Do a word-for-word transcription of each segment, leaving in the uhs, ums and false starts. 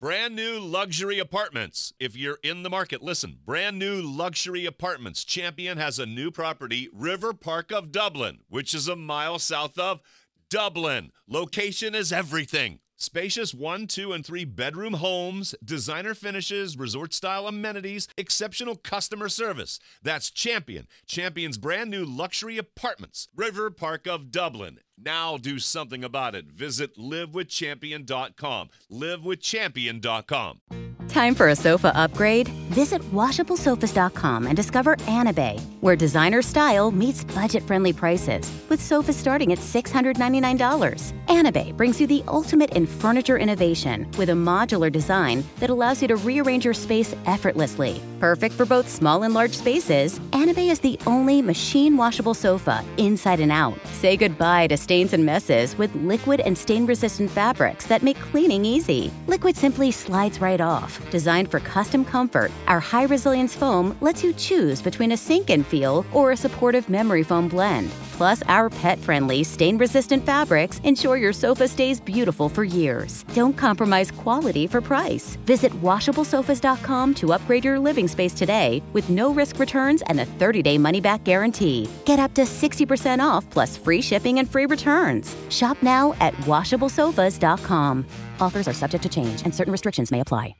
Brand new luxury apartments. If you're in the market, listen. Brand new luxury apartments. Champion has a new property, River Park of Dublin, which is a mile south of Dublin. Location is everything. Spacious one, two, and three bedroom homes, designer finishes, resort-style amenities, exceptional customer service. That's Champion. Champion's brand new luxury apartments. River Park of Dublin. Now do something about it. Visit live with champion dot com. live with champion dot com. Time for a sofa upgrade? Visit washable sofas dot com and discover Anabay, where designer style meets budget-friendly prices, with sofas starting at six hundred ninety-nine dollars. Anabay brings you the ultimate in furniture innovation with a modular design that allows you to rearrange your space effortlessly. Perfect for both small and large spaces, Anabay is the only machine-washable sofa inside and out. Say goodbye to stains and messes with liquid and stain-resistant fabrics that make cleaning easy. Liquid simply slides right off. Designed for custom comfort, our high-resilience foam lets you choose between a sink-in feel or a supportive memory foam blend. Plus, our pet-friendly, stain-resistant fabrics ensure your sofa stays beautiful for years. Don't compromise quality for price. Visit washable sofas dot com to upgrade your living space today with no-risk returns and a thirty-day money-back guarantee. Get up to sixty percent off plus free shipping and free returns. Shop now at washable sofas dot com. Offers are subject to change and certain restrictions may apply.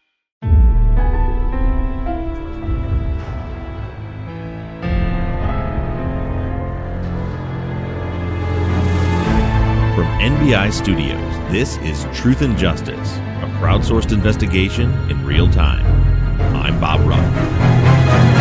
From N B I Studios, this is Truth and Justice, a crowdsourced investigation in real time. I'm Bob Ruff.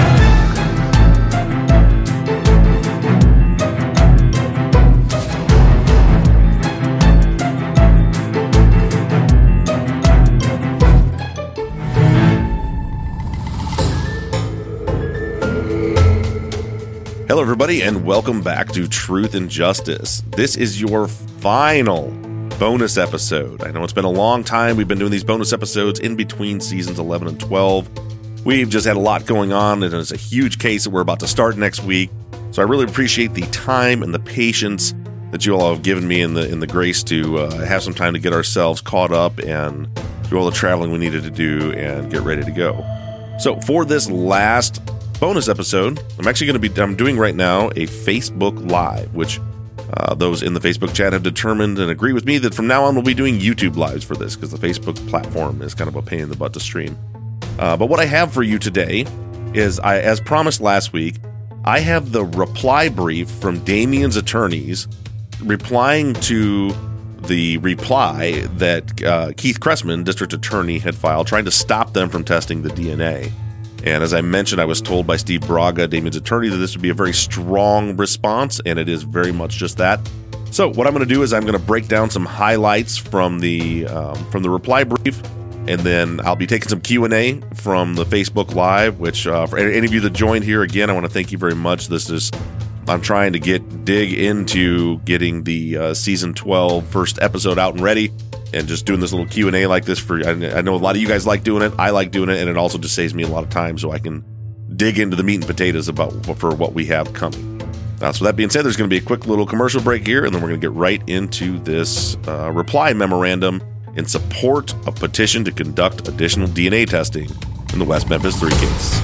Hello, everybody, and welcome back to Truth and Justice. This is your final bonus episode. I know it's been a long time. We've been doing these bonus episodes in between seasons eleven and twelve. We've just had a lot going on, and it's a huge case that we're about to start next week. So I really appreciate the time and the patience that you all have given me and the in the grace to uh, have some time to get ourselves caught up and do all the traveling we needed to do and get ready to go. So for this last bonus episode, I'm actually going to be I'm doing right now a Facebook Live, which uh, those in the Facebook chat have determined and agree with me that from now on we'll be doing YouTube Lives for this because the Facebook platform is kind of a pain in the butt to stream. Uh, but what I have for you today is, I, as promised last week, I have the reply brief from Damien's attorneys replying to the reply that uh, Keith Cressman, district attorney, had filed trying to stop them from testing the D N A. And as I mentioned, I was told by Steve Braga, Damien's attorney, that this would be a very strong response, and it is very much just that. So what I'm going to do is I'm going to break down some highlights from the um, from the reply brief, and then I'll be taking some Q and A from the Facebook Live, which uh, for any of you that joined here, again, I want to thank you very much. This is I'm trying to get dig into getting the uh, season twelve first episode out and ready. And just doing this little Q and A like this for, I know a lot of you guys like doing it. I like doing it, and it also just saves me a lot of time so I can dig into the meat and potatoes about for what we have coming. Uh, so that being said, there's going to be a quick little commercial break here, and then we're going to get right into this uh, reply memorandum in support of petition to conduct additional D N A testing in the West Memphis three case.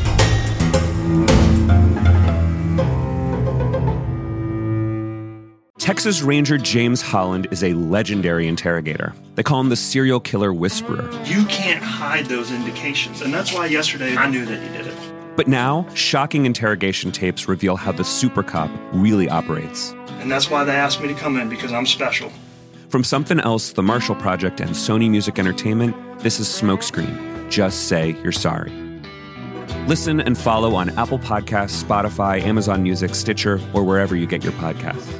Texas Ranger James Holland is a legendary interrogator. They call him the serial killer whisperer. You can't hide those indications, and that's why yesterday I knew that you did it. But now, shocking interrogation tapes reveal how the super cop really operates. And that's why they asked me to come in, because I'm special. From Something Else, The Marshall Project, and Sony Music Entertainment, this is Smokescreen. Just say you're sorry. Listen and follow on Apple Podcasts, Spotify, Amazon Music, Stitcher, or wherever you get your podcasts.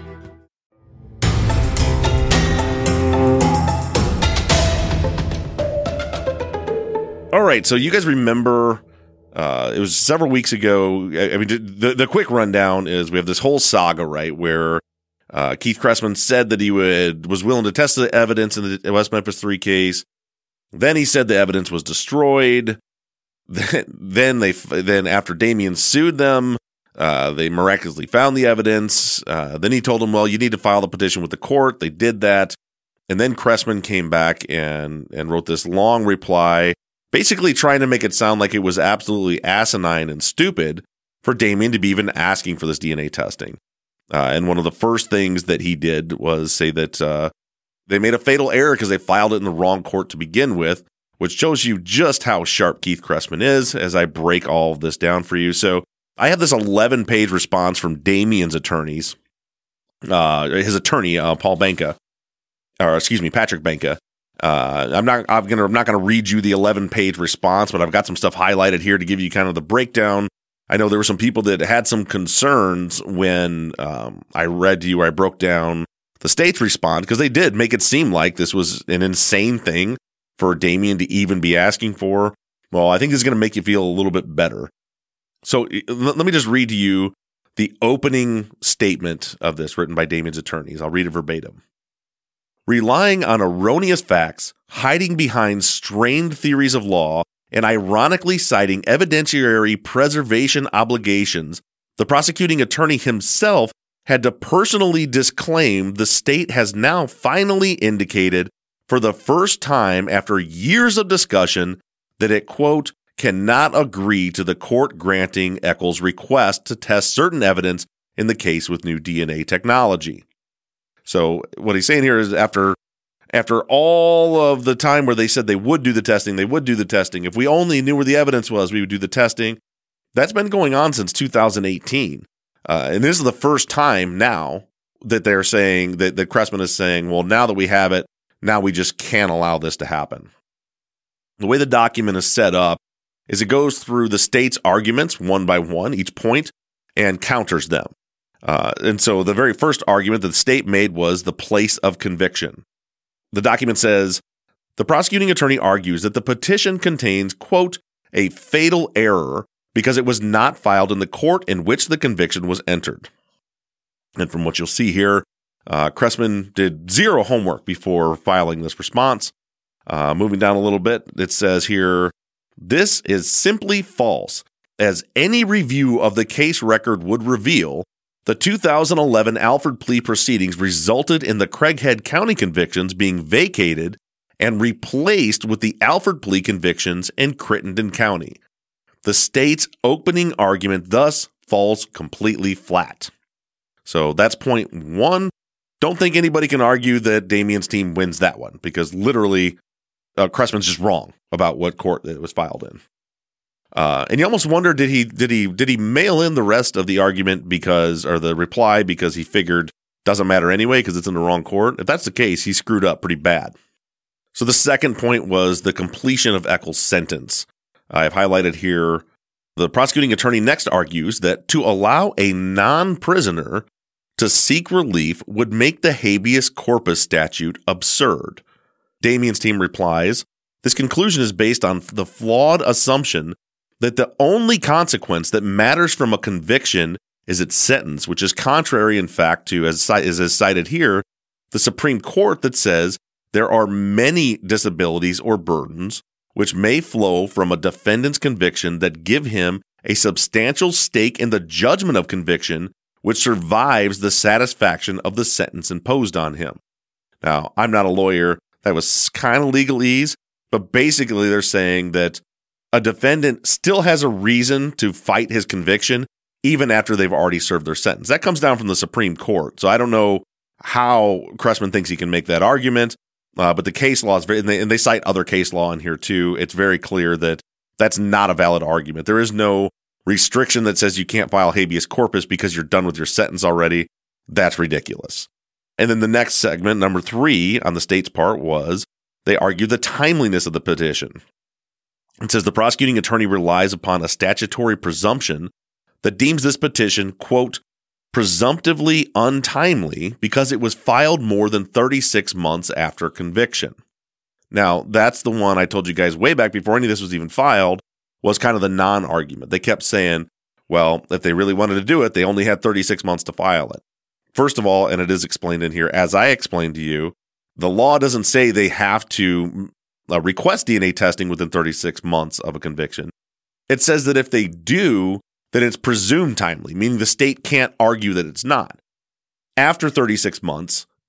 All right, so you guys remember, uh, it was several weeks ago. I, I mean, the, the quick rundown is we have this whole saga, right, where uh, Keith Cressman said that he would was willing to test the evidence in the West Memphis three case. Then he said the evidence was destroyed. Then, then they then after Damien sued them, uh, they miraculously found the evidence. Uh, then he told them, well, you need to file the petition with the court. They did that. And then Cressman came back and, and wrote this long reply, basically trying to make it sound like it was absolutely asinine and stupid for Damien to be even asking for this D N A testing. Uh, and one of the first things that he did was say that uh, they made a fatal error because they filed it in the wrong court to begin with, which shows you just how sharp Keith Cressman is as I break all of this down for you. So I have this eleven-page response from Damien's attorneys, uh, his attorney, uh, Paul Benka, or excuse me, Patrick Benka. Uh, I'm not I'm gonna I'm not gonna read you the eleven-page response, but I've got some stuff highlighted here to give you kind of the breakdown. I know there were some people that had some concerns when um, I read to you where I broke down the state's response, because they did make it seem like this was an insane thing for Damien to even be asking for. Well, I think this is going to make you feel a little bit better. So let me just read to you the opening statement of this written by Damien's attorneys. I'll read it verbatim. Relying on erroneous facts, hiding behind strained theories of law, and ironically citing evidentiary preservation obligations, the prosecuting attorney himself had to personally disclaim the state has now finally indicated for the first time after years of discussion that it, quote, cannot agree to the court granting Echols' request to test certain evidence in the case with new D N A technology. So what he's saying here is after after all of the time where they said they would do the testing, they would do the testing. If we only knew where the evidence was, we would do the testing. That's been going on since two thousand eighteen. Uh, and this is the first time now that they're saying, that, that Cressman is saying, well, now that we have it, now we just can't allow this to happen. The way the document is set up is it goes through the state's arguments one by one, each point, and counters them. Uh, and so the very first argument that the state made was the place of conviction. The document says, the prosecuting attorney argues that the petition contains, quote, a fatal error because it was not filed in the court in which the conviction was entered. And from what you'll see here, uh, Cressman did zero homework before filing this response. Uh, moving down a little bit, it says here, this is simply false. As any review of the case record would reveal, the two thousand eleven Alford plea proceedings resulted in the Craighead County convictions being vacated and replaced with the Alford plea convictions in Crittenden County. The state's opening argument thus falls completely flat. So that's point one. Don't think anybody can argue that Damien's team wins that one, because literally uh, Cressman's just wrong about what court it was filed in. Uh, and you almost wonder, did he did he did he mail in the rest of the argument because, or the reply because he figured doesn't matter anyway because it's in the wrong court? If that's the case, he screwed up pretty bad. So the second point was the completion of Echols' sentence. I've highlighted here, the prosecuting attorney next argues that to allow a non-prisoner to seek relief would make the habeas corpus statute absurd. Damien's team replies, this conclusion is based on the flawed assumption that the only consequence that matters from a conviction is its sentence, which is contrary, in fact, to, as, as cited here, the Supreme Court that says there are many disabilities or burdens which may flow from a defendant's conviction that give him a substantial stake in the judgment of conviction which survives the satisfaction of the sentence imposed on him. Now, I'm not a lawyer. That was kind of legalese, but basically they're saying that a defendant still has a reason to fight his conviction even after they've already served their sentence. That comes down from the Supreme Court. So I don't know how Cressman thinks he can make that argument. Uh, but the case law is very, and they, and they cite other case law in here too. It's very clear that that's not a valid argument. There is no restriction that says you can't file habeas corpus because you're done with your sentence already. That's ridiculous. And then the next segment, number three on the state's part, was they argue the timeliness of the petition. It says the prosecuting attorney relies upon a statutory presumption that deems this petition, quote, presumptively untimely because it was filed more than thirty-six months after conviction. Now, that's the one I told you guys way back before any of this was even filed, was kind of the non-argument. They kept saying, well, if they really wanted to do it, they only had thirty-six months to file it. First of all, and it is explained in here, as I explained to you, the law doesn't say they have to uh, request D N A testing within thirty-six months of a conviction. It says that if they do, then it's presumed timely, meaning the state can't argue that it's not. After thirty-six months,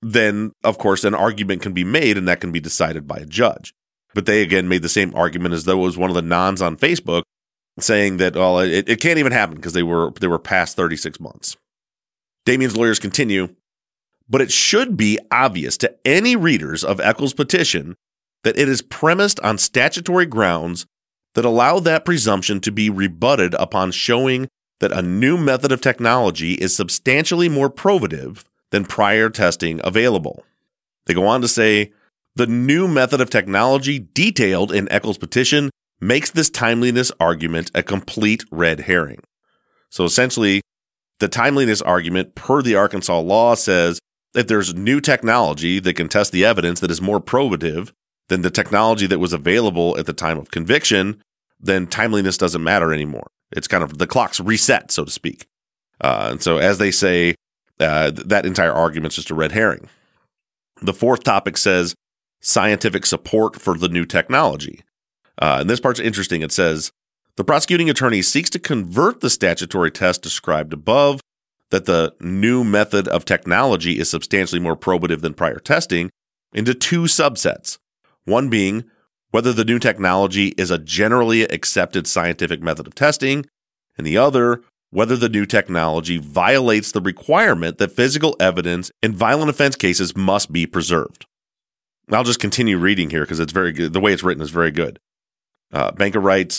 then, of course, an argument can be made and that can be decided by a judge. But they, again, made the same argument as though it was one of the nons on Facebook saying that, well, it, it can't even happen because they were they were past thirty-six months. Damien's lawyers continue, but it should be obvious to any readers of Eccles' petition that it is premised on statutory grounds that allow that presumption to be rebutted upon showing that a new method of technology is substantially more probative than prior testing available. They go on to say, the new method of technology detailed in Eccles' petition makes this timeliness argument a complete red herring. So essentially, the timeliness argument per the Arkansas law says if there's new technology that can test the evidence that is more probative than the technology that was available at the time of conviction, then timeliness doesn't matter anymore. It's kind of the clock's reset, so to speak. Uh, and so as they say, uh, that entire argument's just a red herring. The fourth topic says scientific support for the new technology. Uh, and this part's interesting. It says, the prosecuting attorney seeks to convert the statutory test described above, that the new method of technology is substantially more probative than prior testing, into two subsets. One being whether the new technology is a generally accepted scientific method of testing, and the other, whether the new technology violates the requirement that physical evidence in violent offense cases must be preserved. I'll just continue reading here because it's very good. The way it's written is very good. Uh, Banka writes,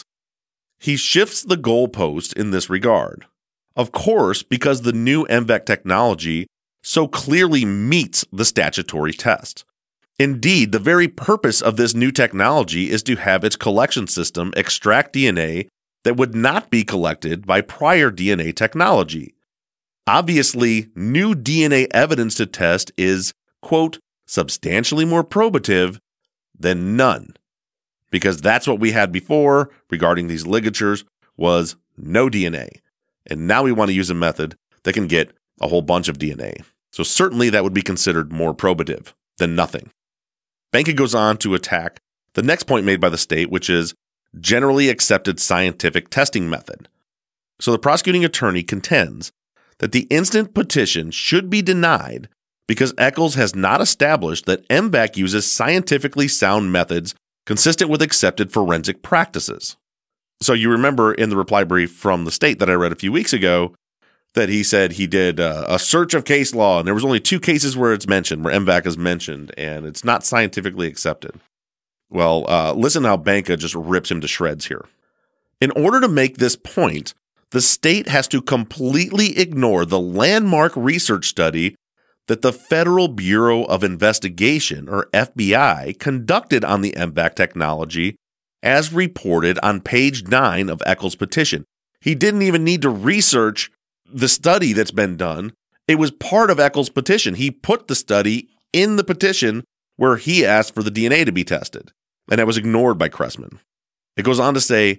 he shifts the goalpost in this regard. Of course, because the new M V A C technology so clearly meets the statutory test. Indeed, the very purpose of this new technology is to have its collection system extract D N A that would not be collected by prior D N A technology. Obviously, new D N A evidence to test is, quote, substantially more probative than none. Because that's what we had before regarding these ligatures was no D N A. And now we want to use a method that can get a whole bunch of D N A. So certainly that would be considered more probative than nothing. Banka goes on to attack the next point made by the state, which is generally accepted scientific testing method. So the prosecuting attorney contends that the instant petition should be denied because Eccles has not established that M V A C uses scientifically sound methods consistent with accepted forensic practices. So you remember in the reply brief from the state that I read a few weeks ago that he said he did a, a search of case law, and there was only two cases where it's mentioned, where M V A C is mentioned, and it's not scientifically accepted. Well, uh, listen how Banka just rips him to shreds here. In order to make this point, the state has to completely ignore the landmark research study that the Federal Bureau of Investigation, or F B I, conducted on the M V A C technology as reported on page nine of Eccles' petition. He didn't even need to research the study that's been done. It was part of Eccles' petition. He put the study in the petition where he asked for the D N A to be tested, and that was ignored by Cressman. It goes on to say,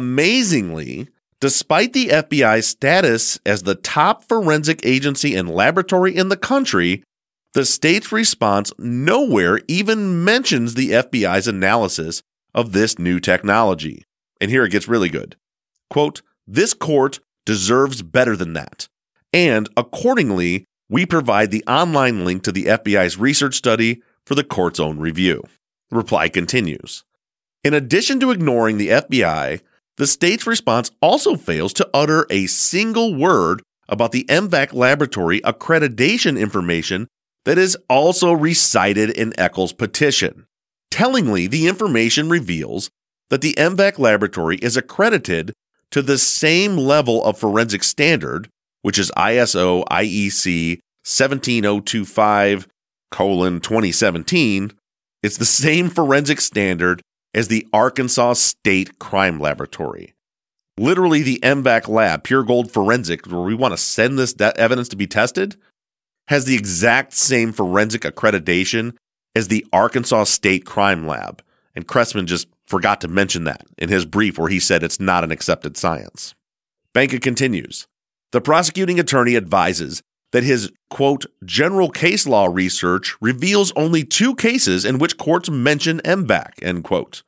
amazingly, despite the F B I's status as the top forensic agency and laboratory in the country, the state's response nowhere even mentions the F B I's analysis of this new technology. And here it gets really good. Quote, this court deserves better than that. And accordingly, we provide the online link to the F B I's research study for the court's own review. The reply continues. In addition to ignoring the F B I, the state's response also fails to utter a single word about the M V A C laboratory accreditation information that is also recited in Eccles' petition. Tellingly, the information reveals that the M V A C laboratory is accredited to the same level of forensic standard, which is I S O I E C seventeen oh twenty-five colon twenty seventeen. It's the same forensic standard as the Arkansas State Crime Laboratory. Literally, the M V A C lab, Pure Gold Forensic, where we want to send this de- evidence to be tested, has the exact same forensic accreditation as the Arkansas State Crime Lab. And Cressman just forgot to mention that in his brief where he said it's not an accepted science. Banka continues. The prosecuting attorney advises that his, quote, general case law research reveals only two cases in which courts mention M V A C, end quote.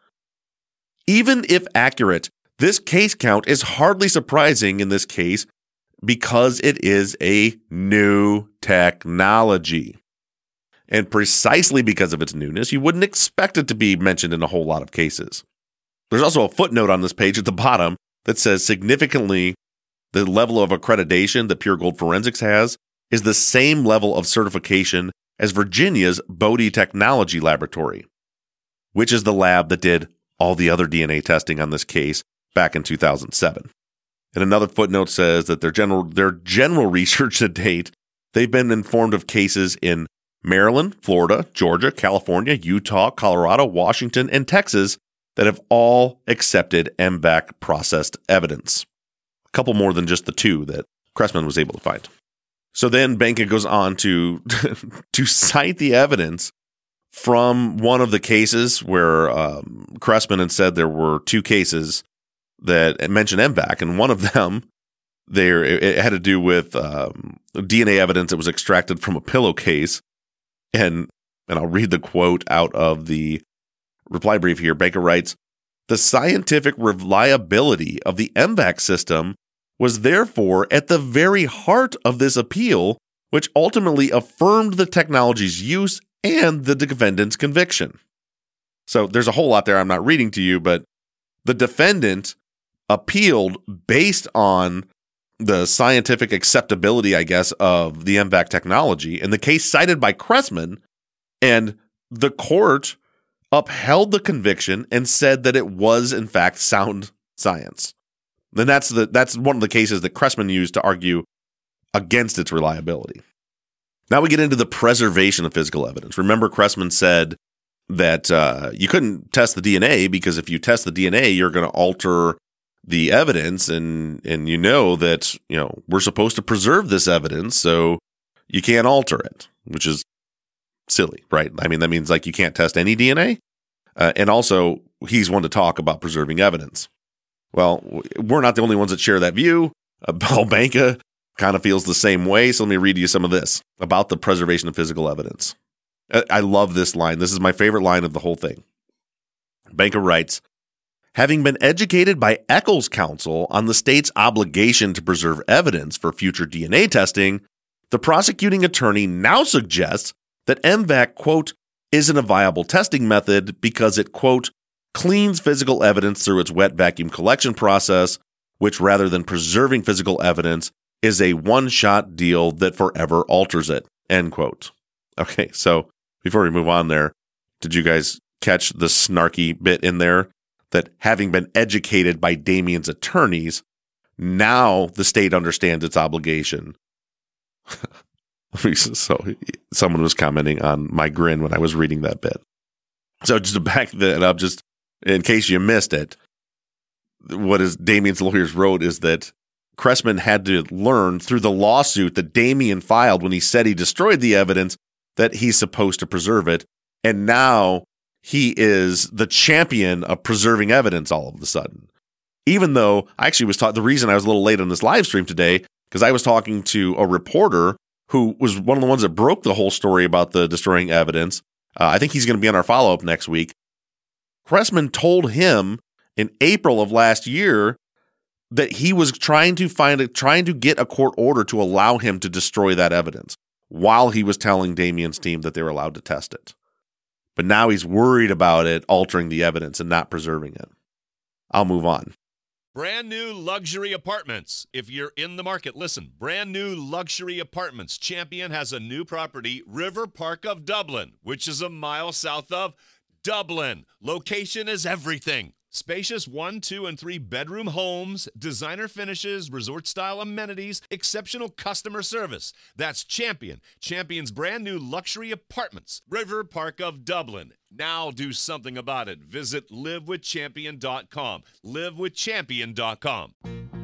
Even if accurate, this case count is hardly surprising in this case because it is a new technology. And precisely because of its newness, you wouldn't expect it to be mentioned in a whole lot of cases. There's also a footnote on this page at the bottom that says significantly the level of accreditation that Pure Gold Forensics has is the same level of certification as Virginia's Bodie Technology Laboratory, which is the lab that did all the other D N A testing on this case back in two thousand seven. And another footnote says that their general their general research to date, they've been informed of cases in Maryland, Florida, Georgia, California, Utah, Colorado, Washington, and Texas that have all accepted M V A C processed evidence. A couple more than just the two that Cressman was able to find. So then Benka goes on to, to cite the evidence from one of the cases where um, Cressman had said there were two cases that mentioned M V A C, and one of them, there it had to do with um, D N A evidence that was extracted from a pillowcase. And and I'll read the quote out of the reply brief here. Benka writes, "The scientific reliability of the M V A C system was therefore at the very heart of this appeal, which ultimately affirmed the technology's use and the defendant's conviction." So there's a whole lot there I'm not reading to you, but the defendant appealed based on the scientific acceptability, I guess, of the M V A C technology, and the case cited by Cressman, and the court upheld the conviction and said that it was, in fact, sound science. Then that's the that's one of the cases that Cressman used to argue against its reliability. Now we get into the preservation of physical evidence. Remember, Cressman said that uh, you couldn't test the D N A because if you test the D N A, you're going to alter the evidence, and and you know that, you know, we're supposed to preserve this evidence, so you can't alter it, which is silly, right? I mean, that means like you can't test any D N A, uh, and also he's one to talk about preserving evidence. Well, we're not the only ones that share that view. Uh, Paul Benka kind of feels the same way, so let me read you some of this about the preservation of physical evidence. I, I love this line. This is my favorite line of the whole thing. Benka writes, "Having been educated by Eccles counsel on the state's obligation to preserve evidence for future D N A testing, the prosecuting attorney now suggests that M V A C, quote, isn't a viable testing method because it, quote, cleans physical evidence through its wet vacuum collection process, which rather than preserving physical evidence is a one-shot deal that forever alters it," end quote. Okay, so before we move on there, did you guys catch the snarky bit in there? That having been educated by Damien's attorneys, now the state understands its obligation. So someone was commenting on my grin when I was reading that bit. So just to back that up, just in case you missed it, what is Damien's lawyers wrote is that Cressman had to learn through the lawsuit that Damien filed when he said he destroyed the evidence that he's supposed to preserve it. And now he is the champion of preserving evidence all of a sudden. Even though I actually was taught, the reason I was a little late on this live stream today, because I was talking to a reporter who was one of the ones that broke the whole story about the destroying evidence. Uh, I think he's going to be on our follow-up next week. Cressman told him in April of last year that he was trying to find a, trying to get a court order to allow him to destroy that evidence while he was telling Damien's team that they were allowed to test it. But now he's worried about it altering the evidence and not preserving it. I'll move on. Brand new luxury apartments. If you're in the market, listen. Brand new luxury apartments. Champion has a new property, River Park of Dublin, which is a mile south of Dublin. Location is everything. Spacious one, two, and three bedroom homes, designer finishes, resort-style amenities, exceptional customer service. That's Champion. Champion's brand new luxury apartments, River Park of Dublin. Now do something about it. Visit live with champion dot com. live with champion dot com.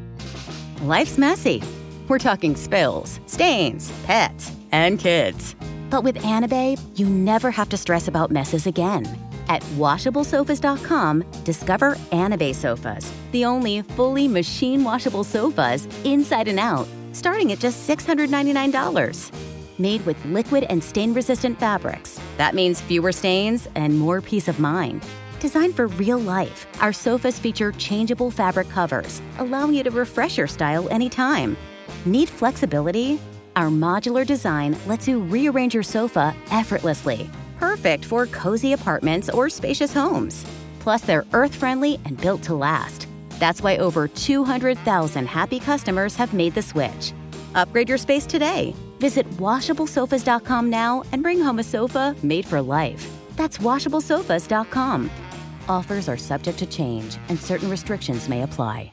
Life's messy. We're talking spills, stains, pets, and kids. But with Anabe, you never have to stress about messes again. At washable sofas dot com, discover Anabe sofas, the only fully machine-washable sofas inside and out, starting at just six hundred ninety-nine dollars. Made with liquid and stain-resistant fabrics. That means fewer stains and more peace of mind. Designed for real life, our sofas feature changeable fabric covers, allowing you to refresh your style anytime. Need flexibility? Our modular design lets you rearrange your sofa effortlessly. Perfect for cozy apartments or spacious homes. Plus, they're earth-friendly and built to last. That's why over two hundred thousand happy customers have made the switch. Upgrade your space today. Visit washable sofas dot com now and bring home a sofa made for life. That's washable sofas dot com. Offers are subject to change and certain restrictions may apply.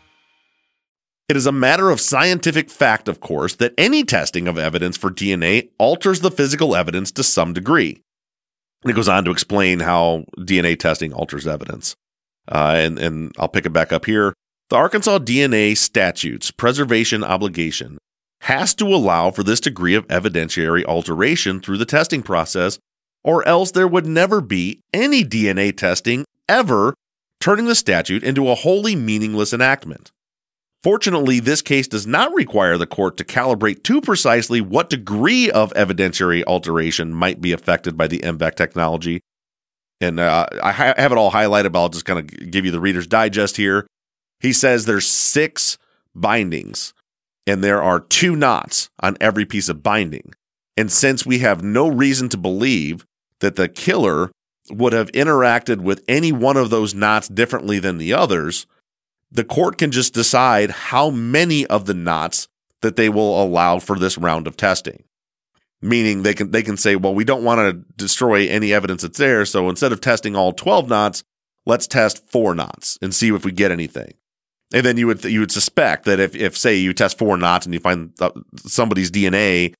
It is a matter of scientific fact, of course, that any testing of evidence for D N A alters the physical evidence to some degree. And it goes on to explain how D N A testing alters evidence. Uh, and, and I'll pick it back up here. The Arkansas D N A statute's preservation obligation has to allow for this degree of evidentiary alteration through the testing process, or else there would never be any D N A testing ever, turning the statute into a wholly meaningless enactment. Fortunately, this case does not require the court to calibrate too precisely what degree of evidentiary alteration might be affected by the M V A C technology. And uh, I ha- have it all highlighted, but I'll just kind of give you the Reader's Digest here. He says there's six bindings, and there are two knots on every piece of binding. And since we have no reason to believe that the killer would have interacted with any one of those knots differently than the others, the court can just decide how many of the knots that they will allow for this round of testing. Meaning they can they can say, well, we don't want to destroy any evidence that's there, so instead of testing all twelve knots, let's test four knots and see if we get anything. And then you would you would suspect that if, if say, you test four knots and you find somebody's D N A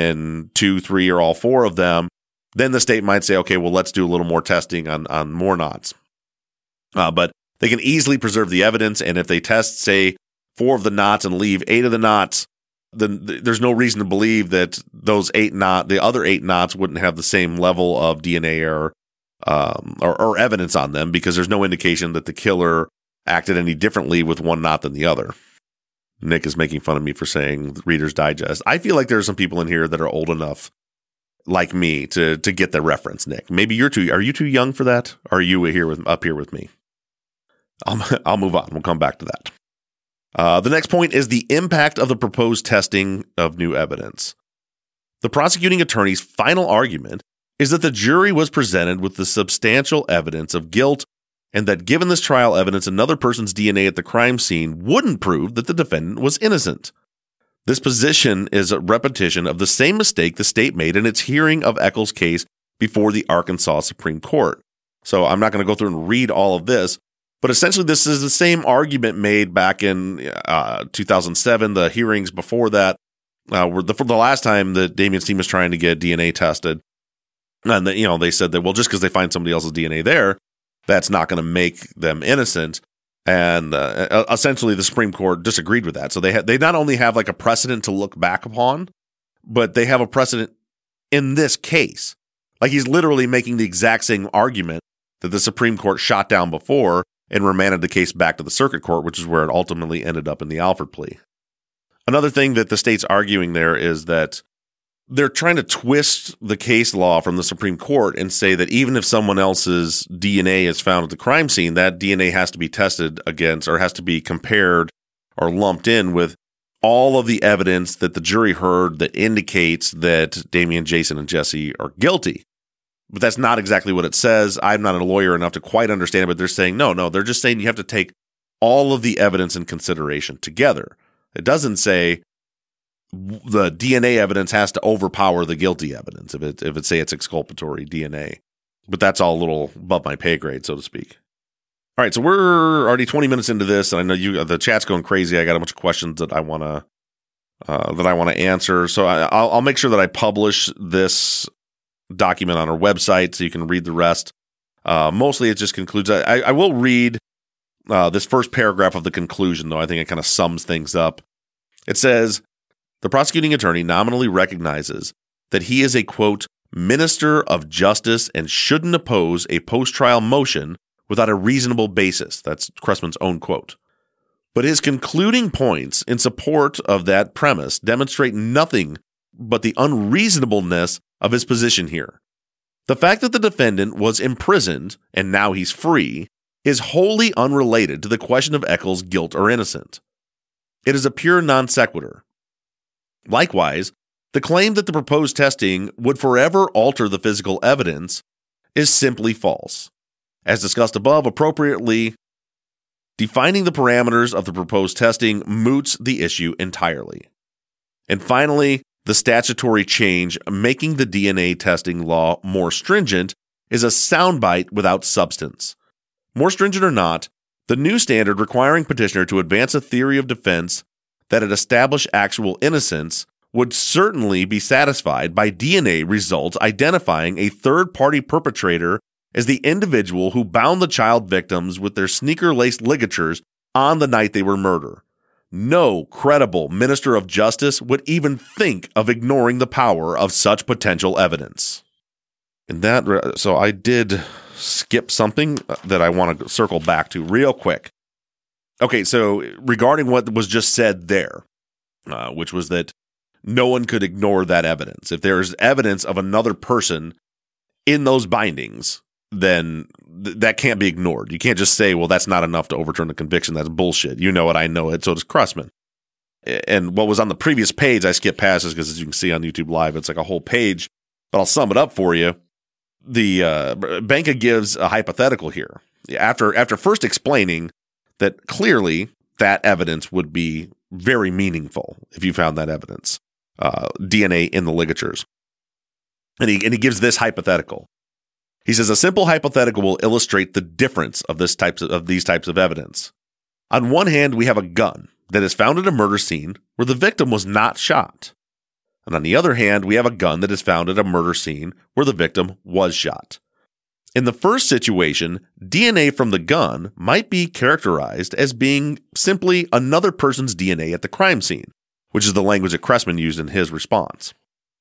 in two, three, or all four of them, then the state might say, okay, well, let's do a little more testing on, on more knots. Uh, but they can easily preserve the evidence, and if they test, say, four of the knots and leave eight of the knots, then th- there's no reason to believe that those eight knot, the other eight knots wouldn't have the same level of D N A or, um, or or evidence on them, because there's no indication that the killer acted any differently with one knot than the other. Nick is making fun of me for saying Reader's Digest. I feel like there are some people in here that are old enough, like me, to to get the reference. Nick, maybe you're too. Are you too young for that? Or are you here with up here with me? I'll, I'll move on. We'll come back to that. Uh, the next point is the impact of the proposed testing of new evidence. The prosecuting attorney's final argument is that the jury was presented with the substantial evidence of guilt, and that given this trial evidence, another person's D N A at the crime scene wouldn't prove that the defendant was innocent. This position is a repetition of the same mistake the state made in its hearing of Echols' case before the Arkansas Supreme Court. So I'm not going to go through and read all of this, but essentially this is the same argument made back in uh, two thousand seven, the hearings before that, uh, were the, for the last time that Damian's team was trying to get D N A tested. And the, you know, they said that, well, just because they find somebody else's D N A there, that's not going to make them innocent. And uh, essentially the Supreme Court disagreed with that. So they ha- they not only have like a precedent to look back upon, but they have a precedent in this case. Like, he's literally making the exact same argument that the Supreme Court shot down before and remanded the case back to the circuit court, which is where it ultimately ended up in the Alford plea. Another thing that the state's arguing there is that they're trying to twist the case law from the Supreme Court and say that even if someone else's D N A is found at the crime scene, that D N A has to be tested against, or has to be compared or lumped in with all of the evidence that the jury heard that indicates that Damian, Jason, and Jesse are guilty. But that's not exactly what it says. I'm not a lawyer enough to quite understand it, but they're saying, no, no, they're just saying you have to take all of the evidence in consideration together. It doesn't say the D N A evidence has to overpower the guilty evidence if it, if it say it's exculpatory D N A. But that's all a little above my pay grade, so to speak. All right, so we're already twenty minutes into this, and I know you the chat's going crazy. I got a bunch of questions that I want to uh, that I want to answer. So I, I'll, I'll make sure that I publish this document on our website so you can read the rest. Uh, mostly it just concludes. I, I will read uh, this first paragraph of the conclusion, though. I think it kind of sums things up. It says, the prosecuting attorney nominally recognizes that he is a, quote, minister of justice and shouldn't oppose a post-trial motion without a reasonable basis. That's Cressman's own quote. But his concluding points in support of that premise demonstrate nothing but the unreasonableness of his position here. The fact that the defendant was imprisoned and now he's free is wholly unrelated to the question of Echols' guilt or innocence. It is a pure non sequitur. Likewise, The claim that the proposed testing would forever alter the physical evidence is simply false. As discussed above, appropriately, defining the parameters of the proposed testing moots the issue entirely. And finally, the statutory change making the D N A testing law more stringent is a soundbite without substance. More stringent or not, the new standard requiring petitioner to advance a theory of defense that it establish actual innocence would certainly be satisfied by D N A results identifying a third-party perpetrator as the individual who bound the child victims with their sneaker-laced ligatures on the night they were murdered. No credible minister of justice would even think of ignoring the power of such potential evidence. And that, so I did skip something that I want to circle back to real quick. Okay, so regarding what was just said there, uh, which was that no one could ignore that evidence. If there's evidence of another person in those bindings, then th- that can't be ignored. You can't just say, well, that's not enough to overturn the conviction. That's bullshit. You know it, I know it, so does Cressman. And what was on the previous page, I skipped past this because as you can see on YouTube Live, it's like a whole page, but I'll sum it up for you. The uh, Benka gives a hypothetical here. After, after first explaining that clearly that evidence would be very meaningful if you found that evidence. Uh, D N A in the ligatures. And he, and he gives this hypothetical. He says, a simple hypothetical will illustrate the difference of this types of, of these types of evidence. On one hand, we have a gun that is found at a murder scene where the victim was not shot. And on the other hand, we have a gun that is found at a murder scene where the victim was shot. In the first situation, D N A from the gun might be characterized as being simply another person's D N A at the crime scene, which is the language that Cressman used in his response.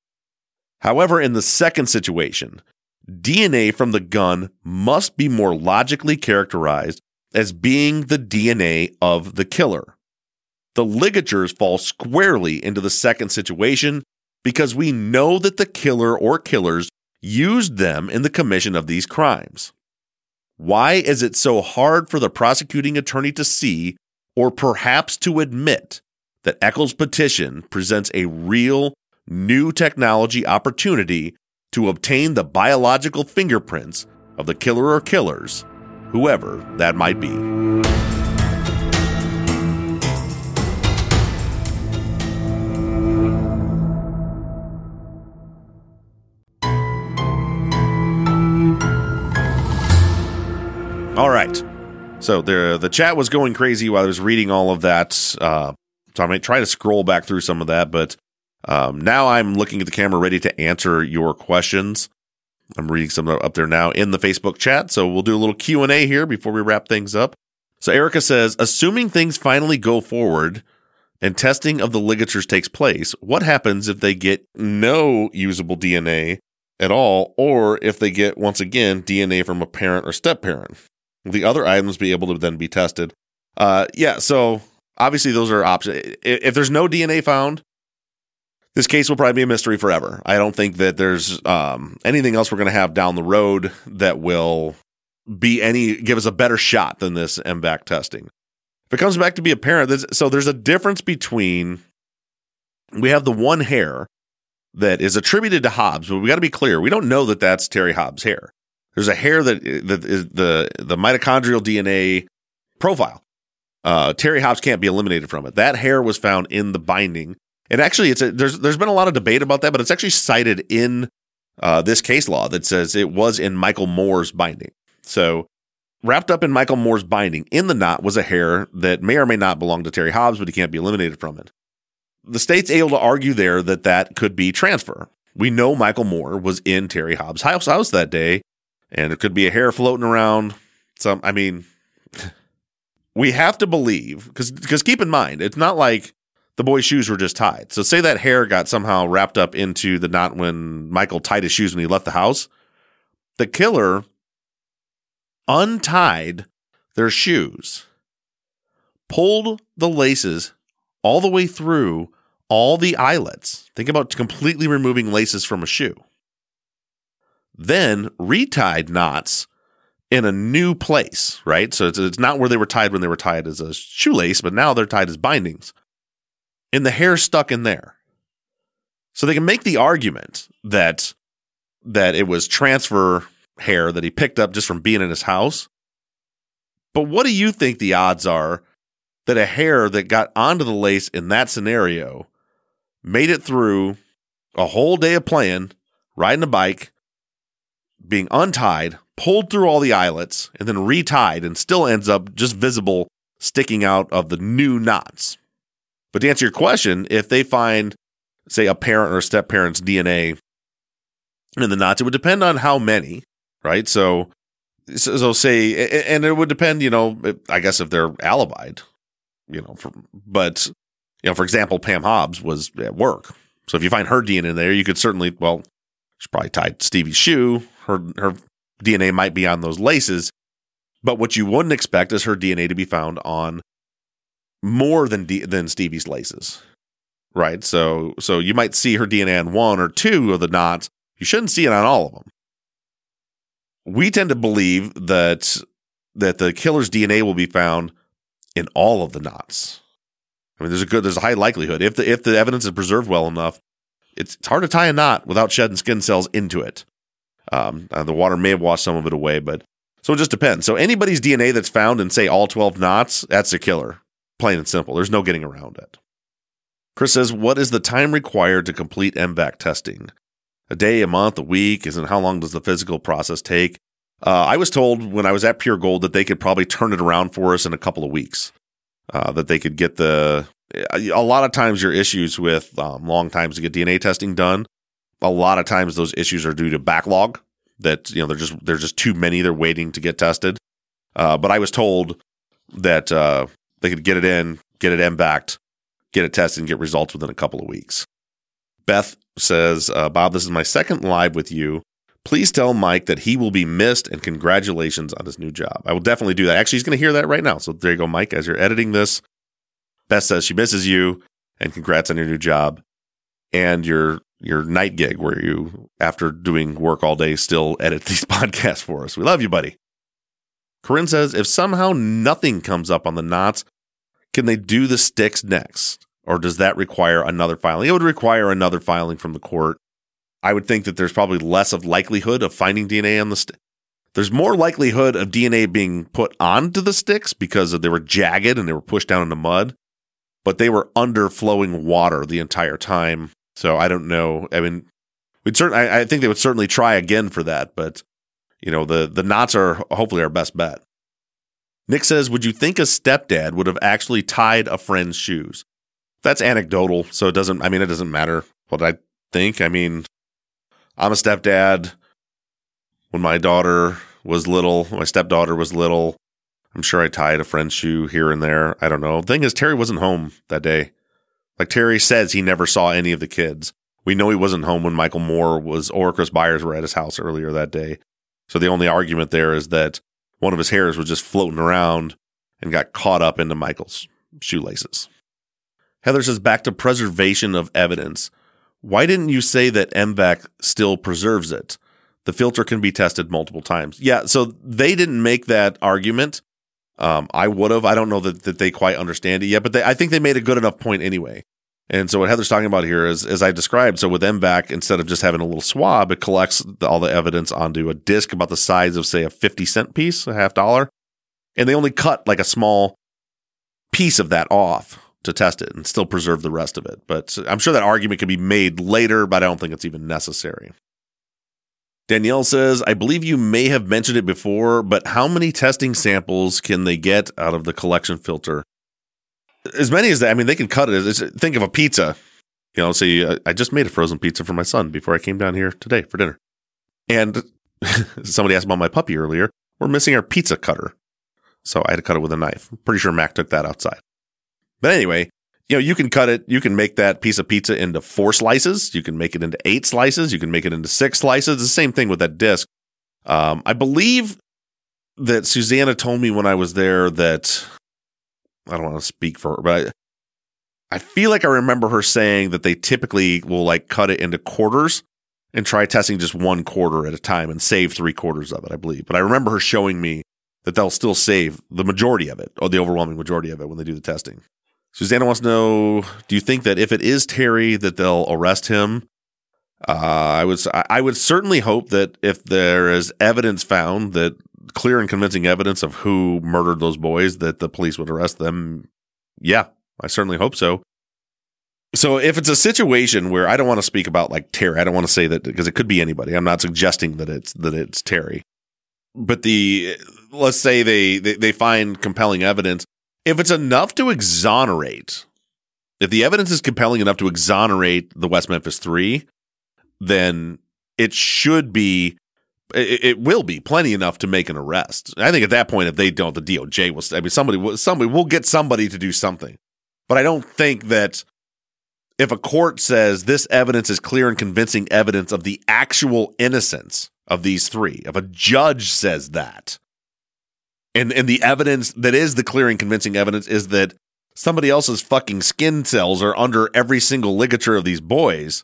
However, in the second situation, D N A from the gun must be more logically characterized as being the D N A of the killer. The ligatures fall squarely into the second situation because we know that the killer or killers used them in the commission of these crimes. Why is it so hard for the prosecuting attorney to see, or perhaps to admit, that Echols' petition presents a real new technology opportunity to obtain the biological fingerprints of the killer or killers, whoever that might be? All right. So the the chat was going crazy while I was reading all of that. Uh, so I might try to scroll back through some of that, but um, now I'm looking at the camera ready to answer your questions. I'm reading some up there now in the Facebook chat. So we'll do a little Q and A here before we wrap things up. So Erica says, assuming things finally go forward and testing of the ligatures takes place, what happens if they get no usable D N A at all, or if they get, once again, D N A from a parent or step-parent? Will the other items be able to then be tested? Uh, yeah, so obviously those are options. If there's no D N A found, this case will probably be a mystery forever. I don't think that there's um, anything else we're going to have down the road that will be any give us a better shot than this M VAC testing. If it comes back to be a parent, so there's a difference between, we have the one hair that is attributed to Hobbs, but we got to be clear, we don't know that that's Terry Hobbs' hair. There's a hair that, that is the the mitochondrial D N A profile. Uh, Terry Hobbs can't be eliminated from it. That hair was found in the binding, and actually, it's a, there's there's been a lot of debate about that, but it's actually cited in uh, this case law that says it was in Michael Moore's binding. So, wrapped up in Michael Moore's binding in the knot was a hair that may or may not belong to Terry Hobbs, but he can't be eliminated from it. The state's able to argue there that that could be transfer. We know Michael Moore was in Terry Hobbs' house, house that day, and it could be a hair floating around. Some, I mean, we have to believe, because because keep in mind, it's not like the boy's shoes were just tied. So say that hair got somehow wrapped up into the knot when Michael tied his shoes when he left the house. The killer untied their shoes, pulled the laces all the way through all the eyelets. Think about completely removing laces from a shoe. Then retied knots in a new place, right? So it's, it's not where they were tied when they were tied as a shoelace, but now they're tied as bindings. And the hair stuck in there. So they can make the argument that that it was transfer hair that he picked up just from being in his house. But what do you think the odds are that a hair that got onto the lace in that scenario made it through a whole day of playing, riding a bike, being untied, pulled through all the eyelets, and then retied, and still ends up just visible sticking out of the new knots? But to answer your question, if they find, say, a parent or a step-parent's D N A in the knots, it would depend on how many, right? So, so, so say, and it would depend, you know, I guess if they're alibied, you know, for, but, you know, for example, Pam Hobbs was at work. So if you find her D N A in there, you could certainly, well, she probably tied Stevie's shoe. Her, her D N A might be on those laces. But what you wouldn't expect is her D N A to be found on more than D, than Stevie's laces, right? So so you might see her D N A on one or two of the knots. You shouldn't see it on all of them. We tend to believe that that the killer's D N A will be found in all of the knots. I mean, there's a good, there's a high likelihood if the if the evidence is preserved well enough. It's, it's hard to tie a knot without shedding skin cells into it. Um, uh, the water may have washed some of it away, but so it just depends. So anybody's D N A that's found in, say, all twelve knots, that's a killer. Plain and simple. There's no getting around it. Chris says, what is the time required to complete M VAC testing? A day, a month, a week? Isn't how long does the physical process take? Uh, I was told when I was at Pure Gold that they could probably turn it around for us in a couple of weeks. Uh, that they could get the, a lot of times your issues with um, long times to get D N A testing done, a lot of times those issues are due to backlog, that, you know, they're just, there's just too many, they're waiting to get tested. Uh, but I was told that uh, they could get it in, get it M VAC'd, get it tested, and get results within a couple of weeks. Beth says, uh, Bob, this is my second live with you. Please tell Mike that he will be missed and congratulations on his new job. I will definitely do that. Actually, he's going to hear that right now. So there you go, Mike, as you're editing this. Beth says she misses you and congrats on your new job and your your night gig where you, after doing work all day, still edit these podcasts for us. We love you, buddy. Corinne says, if somehow nothing comes up on the knots, can they do the sticks next? Or does that require another filing? It would require another filing from the court. I would think that there's probably less of likelihood of finding D N A on the stick. There's more likelihood of D N A being put onto the sticks because they were jagged and they were pushed down into mud, but they were under flowing water the entire time. So I don't know. I mean, we'd certainly, I, I think they would certainly try again for that, but you know, the, the knots are hopefully our best bet. Nick says, would you think a stepdad would have actually tied a friend's shoes? That's anecdotal. So it doesn't, I mean, it doesn't matter what I think. I mean, I'm a stepdad. When my daughter was little, my stepdaughter was little, I'm sure I tied a friend's shoe here and there. I don't know. The thing is, Terry wasn't home that day. Like Terry says, he never saw any of the kids. We know he wasn't home when Michael Moore was or Chris Byers were at his house earlier that day. So the only argument there is that one of his hairs was just floating around and got caught up into Michael's shoelaces. Heather says, back to preservation of evidence. Why didn't you say that M VAC still preserves it? The filter can be tested multiple times. Yeah, so they didn't make that argument. Um, I would have. I don't know that, that they quite understand it yet, but they, I think they made a good enough point anyway. And so what Heather's talking about here is, as I described, so with M VAC, instead of just having a little swab, it collects the, all the evidence onto a disc about the size of, say, a fifty cent piece, a half dollar. And they only cut like a small piece of that off to test it and still preserve the rest of it. But I'm sure that argument can be made later, but I don't think it's even necessary. Danielle says, I believe you may have mentioned it before, but how many testing samples can they get out of the collection filter? As many as that. I mean, they can cut it. It's, think of a pizza. You know, say, I just made a frozen pizza for my son before I came down here today for dinner. And somebody asked about my puppy earlier. We're missing our pizza cutter. So I had to cut it with a knife. I'm pretty sure Mac took that outside. But anyway, you know, you can cut it. You can make that piece of pizza into four slices. You can make it into eight slices. You can make it into six slices. It's the same thing with that disc. Um, I believe that Susanna told me when I was there that, I don't want to speak for her, but I, I feel like I remember her saying that they typically will like cut it into quarters and try testing just one quarter at a time and save three quarters of it, I believe. But I remember her showing me that they'll still save the majority of it, or the overwhelming majority of it when they do the testing. Susanna wants to know, do you think that if it is Terry that they'll arrest him? Uh, I would I would certainly hope that if there is evidence found, that clear and convincing evidence of who murdered those boys, that the police would arrest them. Yeah, I certainly hope so. So if it's a situation where I don't want to speak about like Terry, I don't want to say that because it could be anybody. I'm not suggesting that it's that it's Terry. But the let's say they, they, they find compelling evidence. If it's enough to exonerate, if the evidence is compelling enough to exonerate the West Memphis Three, then it should be, it, it will be plenty enough to make an arrest. I think at that point, if they don't, the D O J will, I mean, somebody will, somebody will get somebody to do something. But I don't think that if a court says this evidence is clear and convincing evidence of the actual innocence of these three, if a judge says that, and, and the evidence that is the clear and convincing evidence is that somebody else's fucking skin cells are under every single ligature of these boys,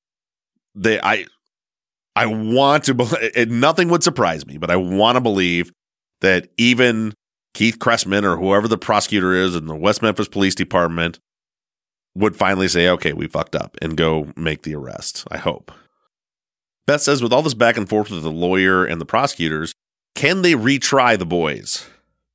they, I, I want to believe, nothing would surprise me, but I want to believe that even Keith Cressman or whoever the prosecutor is in the West Memphis Police Department would finally say, okay, we fucked up, and go make the arrest. I hope. Beth says, with all this back and forth with the lawyer and the prosecutors, can they retry the boys?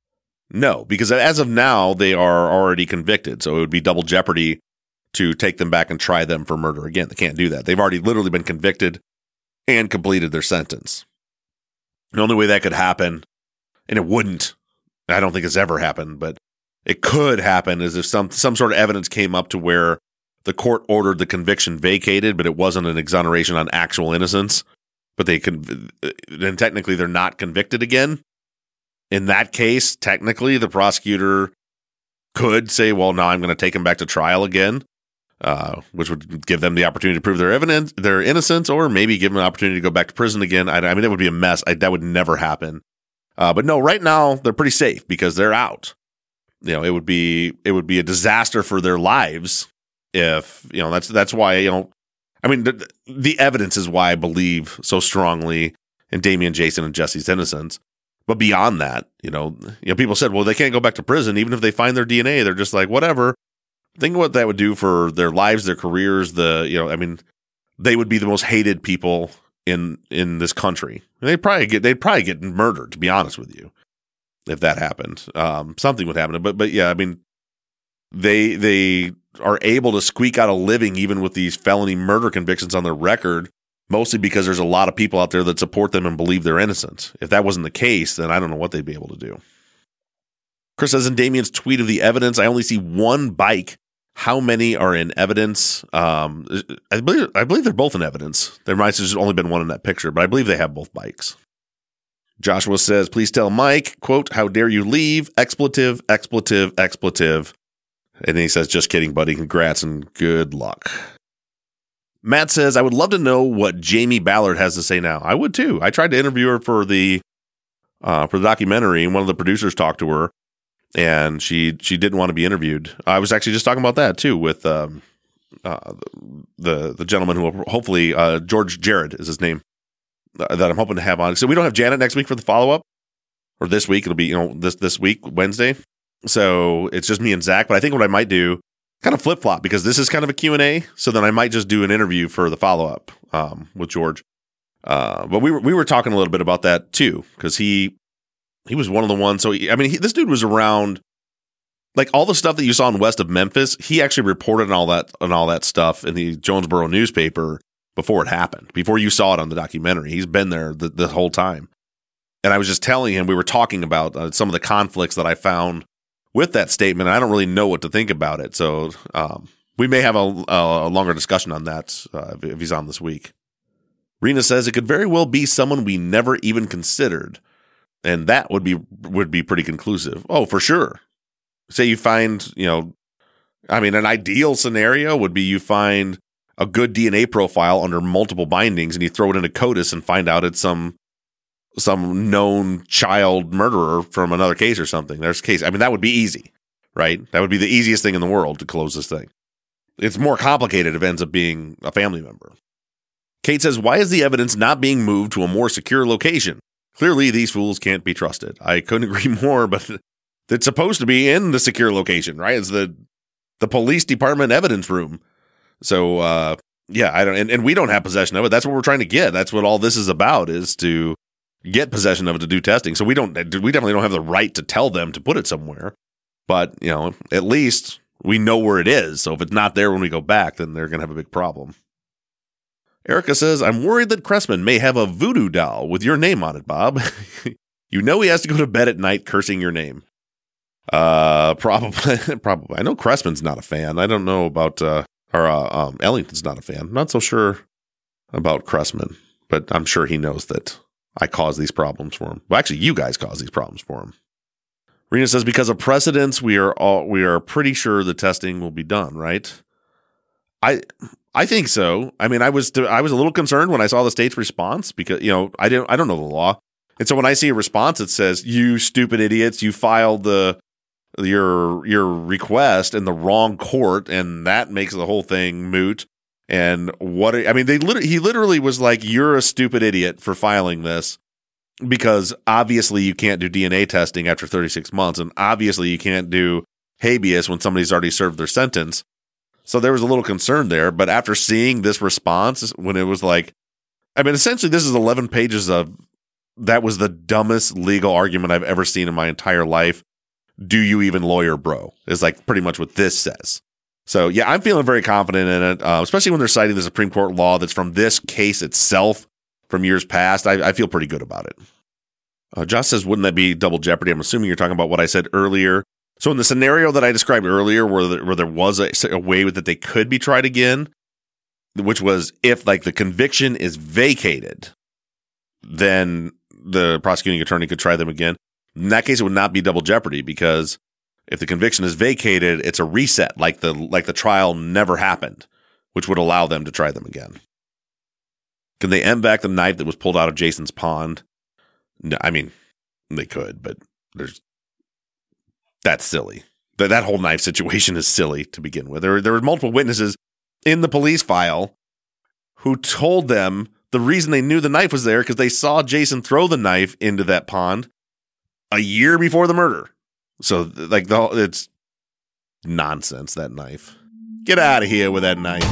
No, because as of now, they are already convicted. So it would be double jeopardy to take them back and try them for murder again. They can't do that. They've already literally been convicted and completed their sentence. The only way that could happen, and it wouldn't, I don't think it's ever happened, but it could happen, is if some, some sort of evidence came up to where the court ordered the conviction vacated, but it wasn't an exoneration on actual innocence, but they can, then technically they're not convicted again. In that case, technically the prosecutor could say, well, now I'm going to take them back to trial again, uh, which would give them the opportunity to prove their evidence, their innocence, or maybe give them an opportunity to go back to prison again. I, I mean, it would be a mess. I, that would never happen. Uh, but no, right now they're pretty safe because they're out. You know, it would be, it would be a disaster for their lives if, you know, that's, that's why, you know, I mean, the, the evidence is why I believe so strongly in Damian, Jason, and Jesse's innocence. But beyond that, you know, you know, people said, well, they can't go back to prison. Even if they find their D N A, they're just like, whatever. Think of what that would do for their lives, their careers. The, you know, I mean, they would be the most hated people in, in this country. They'd probably get, they'd probably get murdered, to be honest with you, if that happened. Um, something would happen. But, but yeah, I mean, they, they are able to squeak out a living even with these felony murder convictions on their record, mostly because there's a lot of people out there that support them and believe they're innocent. If that wasn't the case, then I don't know what they'd be able to do. Chris says in Damian's tweet of the evidence, I only see one bike. How many are in evidence? Um, I believe I believe they're both in evidence. There might have just only been one in that picture, but I believe they have both bikes. Joshua says, please tell Mike, quote, how dare you leave? Expletive, expletive, expletive. And he says, just kidding, buddy. Congrats and good luck. Matt says, I would love to know what Jamie Ballard has to say now. I would too. I tried to interview her for the uh, for the documentary, and one of the producers talked to her, and she she didn't want to be interviewed. I was actually just talking about that too with um, uh, the the gentleman who will hopefully uh, George Jared is his name uh, that I'm hoping to have on. So we don't have Janet next week for the follow up, or this week. It'll be you know this this week Wednesday. So it's just me and Zach. But I think what I might do, kind of flip flop, because this is kind of a Q and A. So then I might just do an interview for the follow up um, with George. Uh, but we were we were talking a little bit about that too, because he he was one of the ones. So he, I mean, he, this dude was around, like all the stuff that you saw in west of Memphis. He actually reported on all that on all that stuff in the Jonesboro newspaper before it happened, before you saw it on the documentary. He's been there the, the whole time. And I was just telling him, we were talking about uh, some of the conflicts that I found with that statement. I don't really know what to think about it. So um, we may have a, a longer discussion on that uh, if, if he's on this week. Rena says it could very well be someone we never even considered. And that would be would be pretty conclusive. Oh, for sure. Say you find, you know, I mean, an ideal scenario would be you find a good D N A profile under multiple bindings and you throw it into CODIS and find out it's some some known child murderer from another case or something. There's a case. I mean, that would be easy, right? That would be the easiest thing in the world to close this thing. It's more complicated if it ends up being a family member. Kate says, why is the evidence not being moved to a more secure location? Clearly, these fools can't be trusted. I couldn't agree more, but it's supposed to be in the secure location, right? It's the the police department evidence room. So, uh, yeah, I don't, and, and we don't have possession of it. That's what we're trying to get. That's what all this is about, is to get possession of it to do testing. So we don't, we definitely don't have the right to tell them to put it somewhere, but you know, at least we know where it is. So if it's not there when we go back, then they're going to have a big problem. Erica says, I'm worried that Cressman may have a voodoo doll with your name on it, Bob. You know he has to go to bed at night cursing your name. Uh, probably, probably. I know Cressman's not a fan. I don't know about, uh, or uh, um, Ellington's not a fan. I'm not so sure about Cressman, but I'm sure he knows that I cause these problems for him. Well, actually, you guys cause these problems for him. Rena says, because of precedence, we are all, we are pretty sure the testing will be done, right? I I think so. I mean, I was I was a little concerned when I saw the state's response because, you know, I didn't I don't know the law. And so when I see a response that says, you stupid idiots, you filed the your your request in the wrong court, and that makes the whole thing moot. And what I mean, they literally, he literally was like, you're a stupid idiot for filing this because obviously you can't do D N A testing after thirty-six months. And obviously you can't do habeas when somebody's already served their sentence. So there was a little concern there. But after seeing this response, when it was like, I mean, essentially this is eleven pages of, that was the dumbest legal argument I've ever seen in my entire life. Do you even lawyer, bro? Is like pretty much what this says. So, yeah, I'm feeling very confident in it, uh, especially when they're citing the Supreme Court law that's from this case itself from years past. I, I feel pretty good about it. Uh, Josh says, wouldn't that be double jeopardy? I'm assuming you're talking about what I said earlier. So in the scenario that I described earlier where, the, where there was a, a way that they could be tried again, which was if like the conviction is vacated, then the prosecuting attorney could try them again. In that case, it would not be double jeopardy because if the conviction is vacated, it's a reset, like the like the trial never happened, which would allow them to try them again. Can they M VAC the knife that was pulled out of Jason's pond? No, I mean, they could, but there's that's silly. That that whole knife situation is silly to begin with. There, there were multiple witnesses in the police file who told them the reason they knew the knife was there because they saw Jason throw the knife into that pond a year before the murder. So, like, the it's nonsense, that knife. Get out of here with that knife.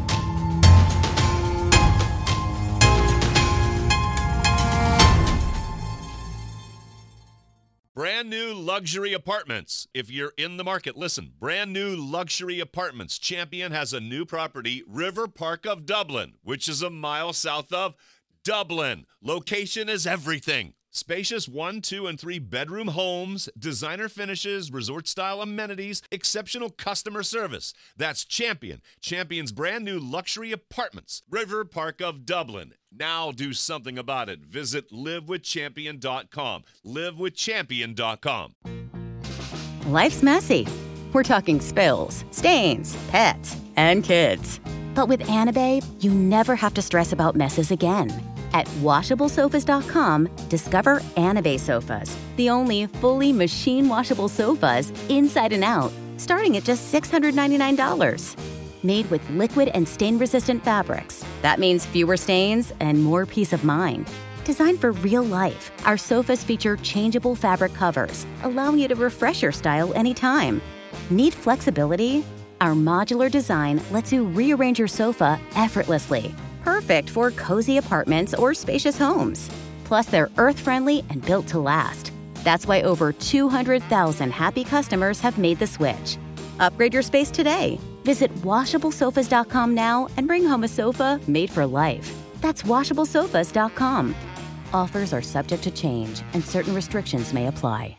Brand new luxury apartments. If you're in the market, listen. Brand new luxury apartments. Champion has a new property, River Park of Dublin, which is a mile south of Dublin. Location is everything. Spacious one, two, and three bedroom homes, designer finishes, resort-style amenities, exceptional customer service. That's Champion. Champion's brand new luxury apartments, River Park of Dublin. Now do something about it. Visit live with champion dot com. live with champion dot com. Life's messy. We're talking spills, stains, pets, and kids. But with Anabe, you never have to stress about messes again. At washable sofas dot com, discover Anabe sofas, the only fully machine-washable sofas inside and out, starting at just six hundred ninety-nine dollars. Made with liquid and stain-resistant fabrics. That means fewer stains and more peace of mind. Designed for real life, our sofas feature changeable fabric covers, allowing you to refresh your style anytime. Need flexibility? Our modular design lets you rearrange your sofa effortlessly. Perfect for cozy apartments or spacious homes. Plus, they're earth-friendly and built to last. That's why over two hundred thousand happy customers have made the switch. Upgrade your space today. Visit washable sofas dot com now and bring home a sofa made for life. That's washable sofas dot com. Offers are subject to change and certain restrictions may apply.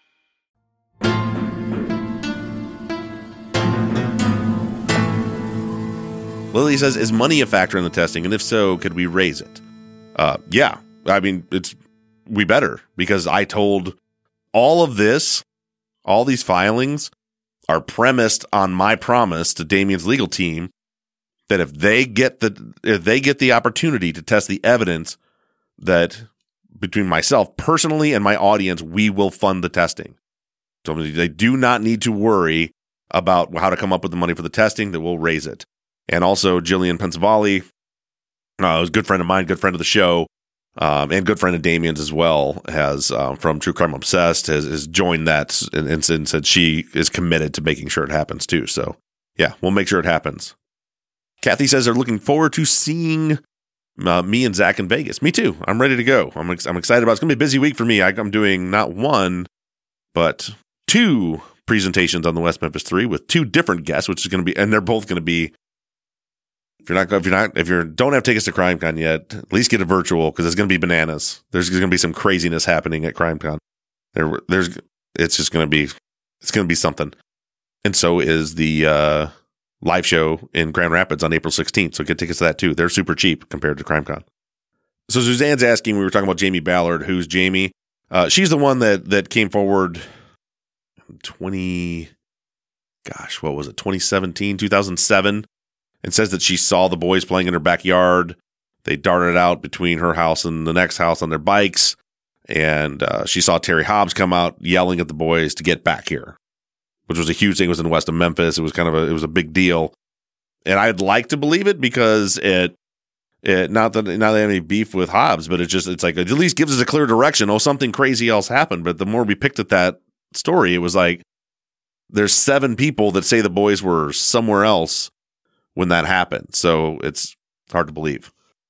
Lily says, is money a factor in the testing? And if so, could we raise it? Uh, yeah. I mean, it's we better because I told all of this, all these filings are premised on my promise to Damien's legal team that if they get the if they get the opportunity to test the evidence, that between myself personally and my audience, we will fund the testing. So they do not need to worry about how to come up with the money for the testing, that we'll raise it. And also Jillian Pensavalle, uh, who's a good friend of mine, good friend of the show, um, and good friend of Damien's as well, has uh, from True Crime Obsessed, has, has joined that and, and said she is committed to making sure it happens too. So Yeah, we'll make sure it happens. Kathy says they're looking forward to seeing uh, me and Zach in Vegas. Me too. I'm ready to go. I'm ex- I'm excited about it. It's going to be a busy week for me. I, I'm doing not one, but two presentations on the West Memphis Three with two different guests, which is going to be, and they're both going to be. If you're not, if you're not, if you don't have tickets to CrimeCon yet, at least get a virtual because it's going to be bananas. There's going to be some craziness happening at CrimeCon. There, there's, it's just going to be, it's going to be something. And so is the uh, live show in Grand Rapids on April sixteenth. So get tickets to that too. They're super cheap compared to CrimeCon. So Suzanne's asking, we were talking about Jamie Ballard. Who's Jamie? Uh, she's the one that that came forward. twenty, gosh, what was it? twenty seventeen, two thousand seven. And says that she saw the boys playing in her backyard. They darted out between her house and the next house on their bikes. And uh, she saw Terry Hobbs come out yelling at the boys to get back here, which was a huge thing. It was in west of Memphis. It was kind of a, it was a big deal. And I'd like to believe it because it, it not that, not that I have any beef with Hobbs, but it just, it's like, it at least gives us a clear direction. Oh, something crazy else happened. But the more we picked at that story, it was like, there's seven people that say the boys were somewhere else when that happened. So it's hard to believe.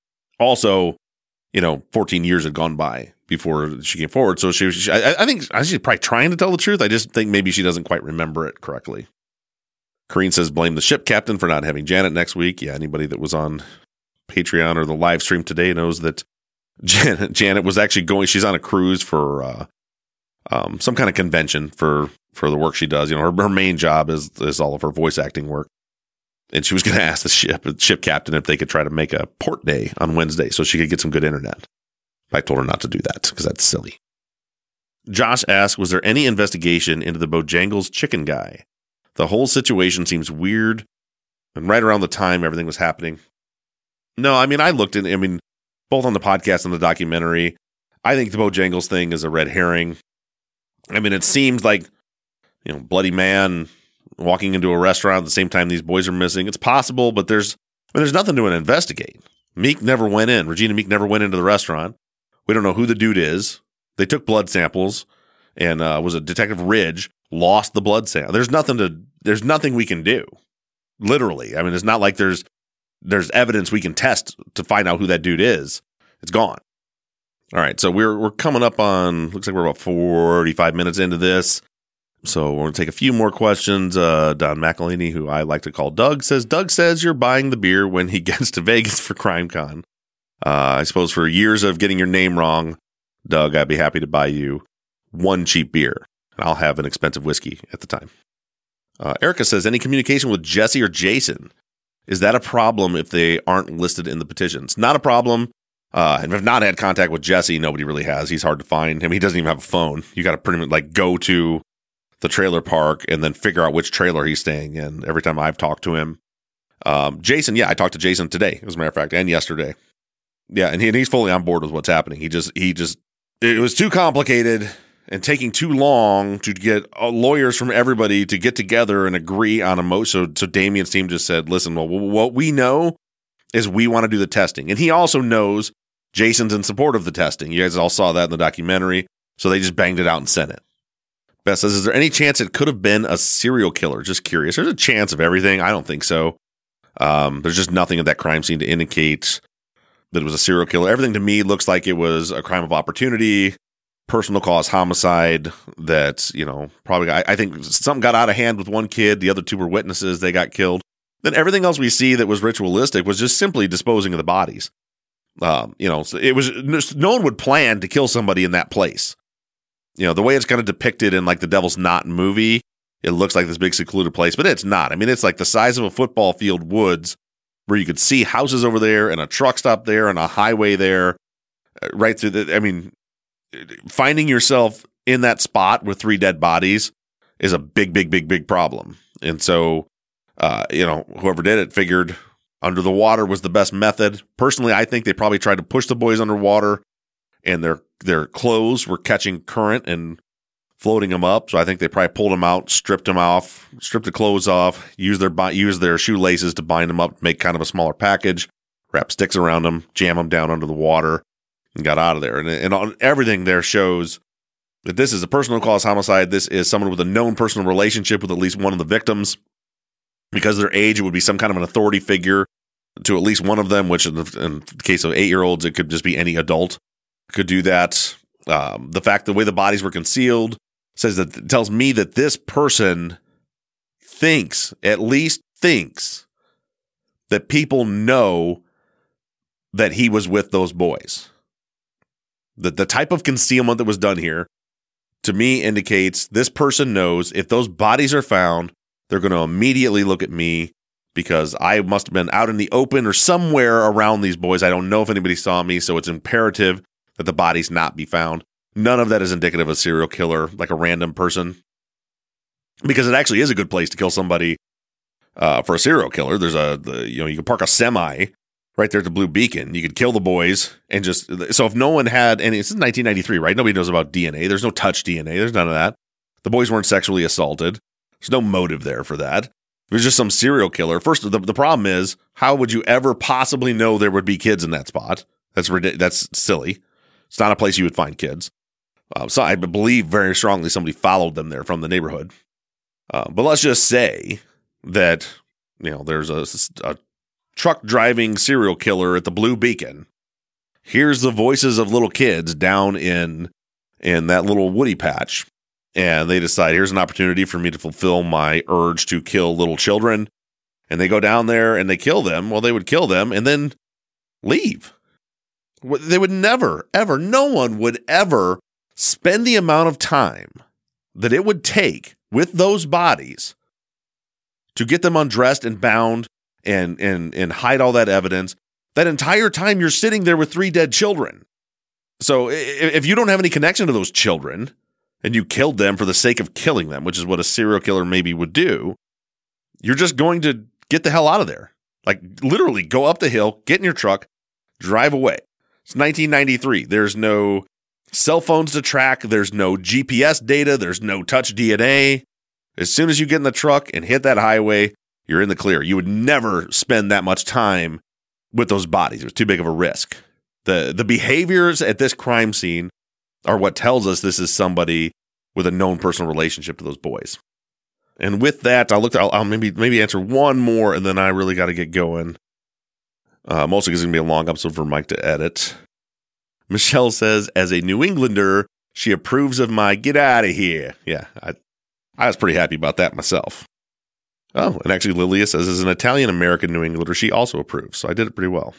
Also, you know, fourteen years had gone by before she came forward. So she, she I, I think she's probably trying to tell the truth. I just think maybe she doesn't quite remember it correctly. Corrine says, blame the ship captain for not having Janet next week. Yeah, anybody that was on Patreon or the live stream today knows that Janet, Janet was actually going, she's on a cruise for uh, um, some kind of convention for, for the work she does. You know, her, her main job is, is all of her voice acting work. And she was going to ask the ship ship captain if they could try to make a port day on Wednesday so she could get some good internet. I told her not to do that because that's silly. Josh asked, was there any investigation into the Bojangles chicken guy? The whole situation seems weird. And right around the time everything was happening. No, I mean, I looked at, I mean, both on the podcast and the documentary, I think the Bojangles thing is a red herring. I mean, it seems like, you know, bloody man walking into a restaurant at the same time these boys are missing. It's possible, but there's I mean, there's nothing to investigate. Meek never went in. Regina Meek never went into the restaurant. We don't know who the dude is. They took blood samples, and uh, was a Detective Ridge lost the blood sample. There's nothing to. There's nothing we can do. Literally, I mean, it's not like there's there's evidence we can test to find out who that dude is. It's gone. All right, so we're we're coming up on. Looks like we're about forty-five minutes into this. So we're going to take a few more questions. Uh, Don McElhaney, who I like to call Doug, says, Doug says you're buying the beer when he gets to Vegas for CrimeCon. Uh, I suppose for years of getting your name wrong, Doug, I'd be happy to buy you one cheap beer. And I'll have an expensive whiskey at the time. Uh, Erica says, any communication with Jesse or Jason? Is that a problem if they aren't listed in the petitions? Not a problem. Uh, and if I've not had contact with Jesse, nobody really has. He's hard to find. I mean, he doesn't even have a phone. You got to pretty much like go to the trailer park and then figure out which trailer he's staying in every time I've talked to him. Um, Jason, yeah, I talked to Jason today, as a matter of fact, and yesterday. Yeah, and, he, and he's fully on board with what's happening. He just, he just, it was too complicated and taking too long to get uh, lawyers from everybody to get together and agree on a motion. So, so Damien's team just said, listen, well, what we know is we want to do the testing. And he also knows Jason's in support of the testing. You guys all saw that in the documentary. So they just banged it out and sent it. Beth says, is there any chance it could have been a serial killer? Just curious. There's a chance of everything. I don't think so. Um, there's just nothing at that crime scene to indicate that it was a serial killer. Everything to me looks like it was a crime of opportunity, personal cause homicide that, you know, probably, I, I think something got out of hand with one kid. The other two were witnesses. They got killed. Then everything else we see that was ritualistic was just simply disposing of the bodies. Um, you know, so it was, no one would plan to kill somebody in that place. You know, the way it's kind of depicted in like the Devil's Knot movie, it looks like this big secluded place, but it's not. I mean, it's like the size of a football field woods where you could see houses over there and a truck stop there and a highway there right through the, I mean, finding yourself in that spot with three dead bodies is a big, big, big, big problem. And so, uh, you know, whoever did it figured under the water was the best method. Personally, I think they probably tried to push the boys underwater and their their clothes were catching current and floating them up. So I think they probably pulled them out, stripped them off, stripped the clothes off, used their used their shoelaces to bind them up, make kind of a smaller package, wrap sticks around them, jam them down under the water, and got out of there. And, and on, everything there shows that this is a personal cause homicide. This is someone with a known personal relationship with at least one of the victims. Because of their age, it would be some kind of an authority figure to at least one of them, which in the, in the case of eight-year-olds, it could just be any adult could do that. Um, the fact the way the bodies were concealed says that it tells me that this person thinks, at least thinks, that people know that he was with those boys. The, the type of concealment that was done here, to me, indicates this person knows if those bodies are found, they're going to immediately look at me because I must have been out in the open or somewhere around these boys. I don't know if anybody saw me, so it's imperative that the bodies not be found. None of that is indicative of a serial killer, like a random person, because it actually is a good place to kill somebody uh, for a serial killer. There's a, the, you know, you can park a semi right there at the Blue Beacon. You could kill the boys and just, so if no one had any, this is nineteen ninety-three, right? Nobody knows about D N A. There's no touch D N A. There's none of that. The boys weren't sexually assaulted. There's no motive there for that. It was just some serial killer. First, the, the problem is, how would you ever possibly know there would be kids in that spot? That's that's silly. It's not a place you would find kids. Uh, so I believe very strongly somebody followed them there from the neighborhood. Uh, but let's just say that, you know, there's a, a truck driving serial killer at the Blue Beacon. Here's the voices of little kids down in in that little woody patch. And they decide, here's an opportunity for me to fulfill my urge to kill little children. And they go down there and they kill them. Well, they would kill them and then leave. They would never, ever, no one would ever spend the amount of time that it would take with those bodies to get them undressed and bound and, and, and hide all that evidence. That entire time you're sitting there with three dead children. So if you don't have any connection to those children, and you killed them for the sake of killing them, which is what a serial killer maybe would do, you're just going to get the hell out of there. Like, literally go up the hill, get in your truck, drive away. It's nineteen ninety-three. There's no cell phones to track. There's no G P S data. There's no touch D N A. As soon as you get in the truck and hit that highway, you're in the clear. You would never spend that much time with those bodies. It was too big of a risk. The, the behaviors at this crime scene are what tells us this is somebody with a known personal relationship to those boys. And with that, I'll look. I'll, I'll maybe maybe answer one more, and then I really got to get going. Uh, mostly because it's gonna be a long episode for Mike to edit. Michelle says, as a New Englander, she approves of my get out of here. Yeah, I I was pretty happy about that myself. Oh, and actually, Lilia says, as an Italian American New Englander, she also approves. So I did it pretty well.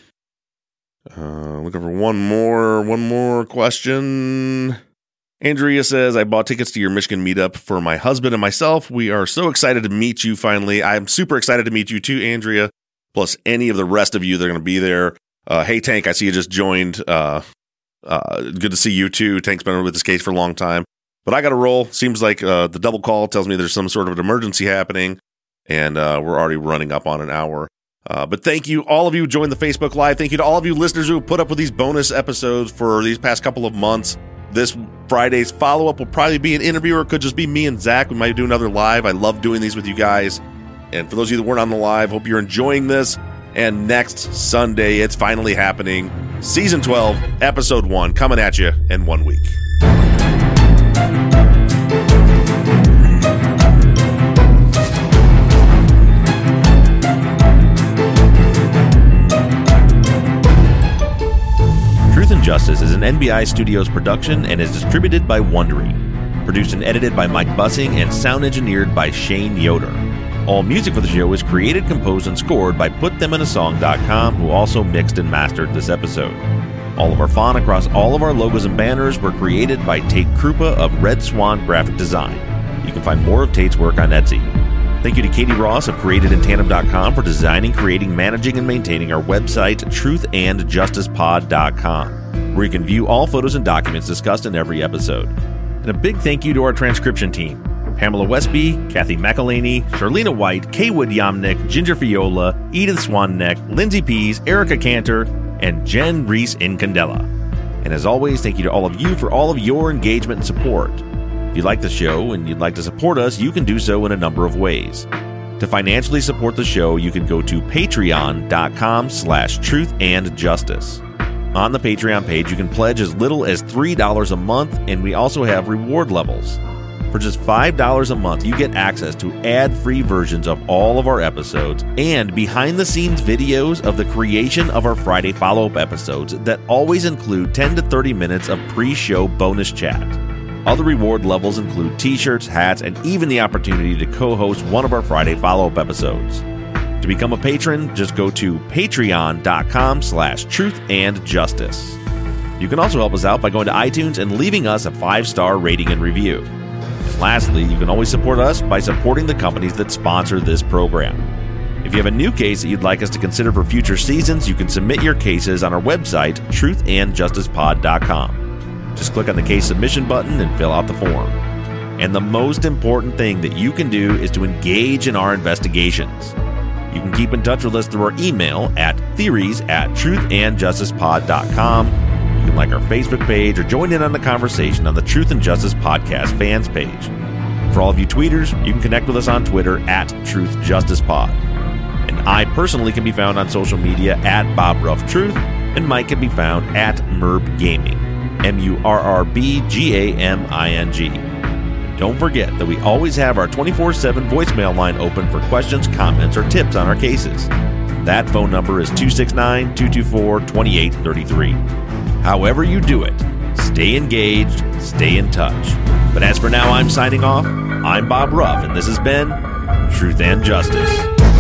Uh, looking for one more, one more question. Andrea says, I bought tickets to your Michigan meetup for my husband and myself. We are so excited to meet you finally. I'm super excited to meet you too, Andrea, plus any of the rest of you that are going to be there. Uh, hey, Tank, I see you just joined. Uh, uh, good to see you too. Tank's been with this case for a long time. But I got to roll. Seems like uh, the double call tells me there's some sort of an emergency happening, and uh, we're already running up on an hour. Uh, but thank you, all of you who joined the Facebook Live. Thank you to all of you listeners who put up with these bonus episodes for these past couple of months. This Friday's follow-up will probably be an interview, or it could just be me and Zach. We might do another live. I love doing these with you guys. And for those of you that weren't on the live, hope you're enjoying this. And next Sunday, it's finally happening. Season twelve, Episode one, coming at you in one week. Truth and Justice is an N B I Studios production and is distributed by Wondery. Produced and edited by Mike Bussing and sound engineered by Shane Yoder. All music for the show is created, composed, and scored by put them in a song dot com, who also mixed and mastered this episode. All of our font across all of our logos and banners were created by Tate Krupa of Red Swan Graphic Design. You can find more of Tate's work on Etsy. Thank you to Katie Ross of created in tandem dot com for designing, creating, managing, and maintaining our website, truth and justice pod dot com, where you can view all photos and documents discussed in every episode. And a big thank you to our transcription team, Pamela Westby, Kathy McElhaney, Charlena White, Kaywood Yamnick, Ginger Fiola, Edith Swanneck, Lindsay Pease, Erica Cantor, and Jen Reese Incandela. And as always, thank you to all of you for all of your engagement and support. If you like the show and you'd like to support us, you can do so in a number of ways. To financially support the show, you can go to patreon dot com slash truth and justice. On the Patreon page, you can pledge as little as three dollars a month, and we also have reward levels. For just five dollars a month, you get access to ad-free versions of all of our episodes and behind-the-scenes videos of the creation of our Friday follow-up episodes that always include ten to thirty minutes of pre-show bonus chat. Other reward levels include t-shirts, hats, and even the opportunity to co-host one of our Friday follow-up episodes. To become a patron, just go to patreon.com slash truth and justice. You can also help us out by going to iTunes and leaving us a five-star rating and review. And lastly, you can always support us by supporting the companies that sponsor this program. If you have a new case that you'd like us to consider for future seasons, you can submit your cases on our website, truth and justice pod dot com. Just click on the case submission button and fill out the form. And the most important thing that you can do is to engage in our investigations. You can keep in touch with us through our email at theories at truth and justice pod dot com. You can like our Facebook page or join in on the conversation on the Truth and Justice Podcast fans page. For all of you tweeters, you can connect with us on Twitter at Truth Justice Pod. And I personally can be found on social media at Bob Ruff Truth, and Mike can be found at Murb Gaming. M U R R B G A M I N G. Don't forget that we always have our twenty-four seven voicemail line open for questions, comments, or tips on our cases. That phone number is two six nine, two two four, two eight three three. However you do it, stay engaged, stay in touch. But as for now, I'm signing off. I'm Bob Ruff, and this has been Truth and Justice.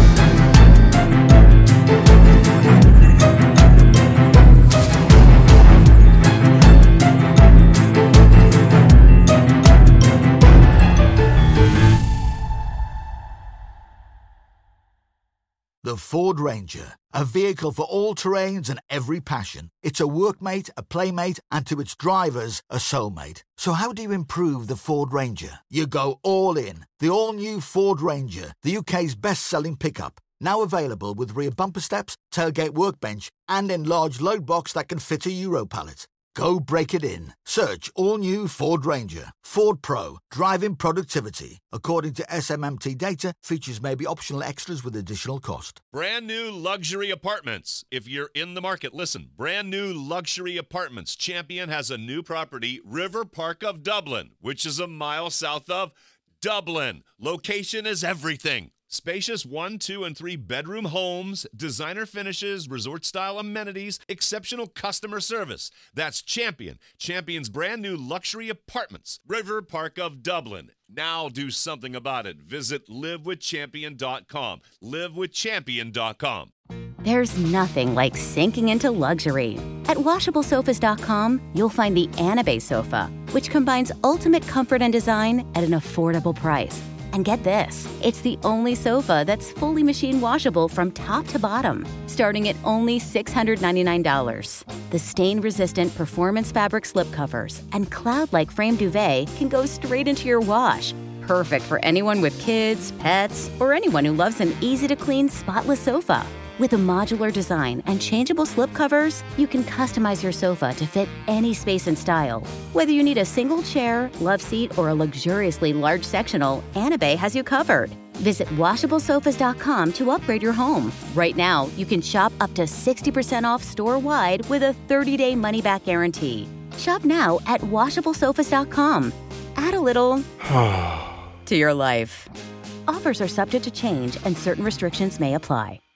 The Ford Ranger, a vehicle for all terrains and every passion. It's a workmate, a playmate, and to its drivers, a soulmate. So how do you improve the Ford Ranger? You go all in. The all-new Ford Ranger, the U K's best-selling pickup. Now available with rear bumper steps, tailgate workbench, and enlarged load box that can fit a Euro pallet. Go break it in. Search all-new Ford Ranger. Ford Pro. Driving productivity. According to S M M T data, features may be optional extras with additional cost. Brand new luxury apartments. If you're in the market, listen. Brand new luxury apartments. Champion has a new property, River Park of Dublin, which is a mile south of Dublin. Location is everything. Spacious one, two, and three bedroom homes, designer finishes, resort-style amenities, exceptional customer service. That's Champion. Champion's brand new luxury apartments. River Park of Dublin. Now do something about it. Visit live with champion dot com. live with champion dot com. There's nothing like sinking into luxury. At washable sofas dot com, you'll find the Anabay sofa, which combines ultimate comfort and design at an affordable price. And get this, it's the only sofa that's fully machine washable from top to bottom, starting at only six hundred ninety-nine dollars. The stain-resistant performance fabric slipcovers and cloud-like frame duvet can go straight into your wash. Perfect for anyone with kids, pets, or anyone who loves an easy-to-clean, spotless sofa. With a modular design and changeable slipcovers, you can customize your sofa to fit any space and style. Whether you need a single chair, love seat, or a luxuriously large sectional, Anabay has you covered. Visit washable sofas dot com to upgrade your home. Right now, you can shop up to sixty percent off store-wide with a thirty-day money-back guarantee. Shop now at washable sofas dot com. Add a little to your life. Offers are subject to change and certain restrictions may apply.